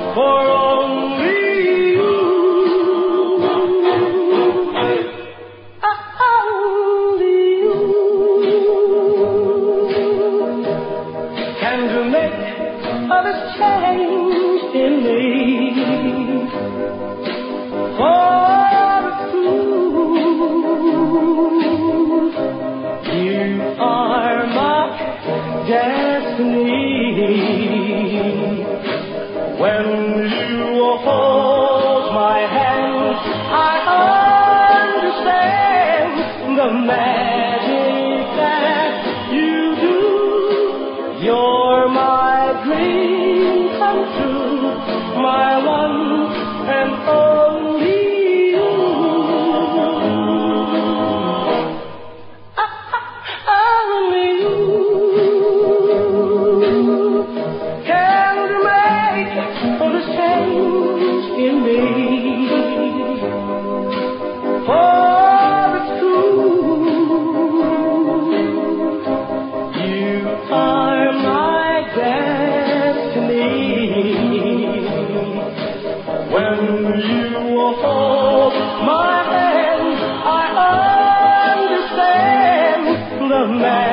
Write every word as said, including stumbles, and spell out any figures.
for only you, only you can make all this change in me. For the truth, you are my destiny. When you hold my hand, I understand the magic that you do. You're my dream come true, my one and only you. Only you can make all the change in me. For the truth, you are my destiny. When you hold my hand, I understand the man.